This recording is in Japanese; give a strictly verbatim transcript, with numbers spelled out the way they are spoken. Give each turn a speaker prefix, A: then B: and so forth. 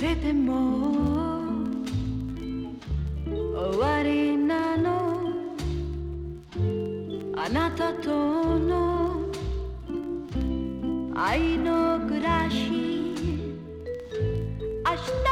A: れても終わりなのあなたとの愛の暮らし明日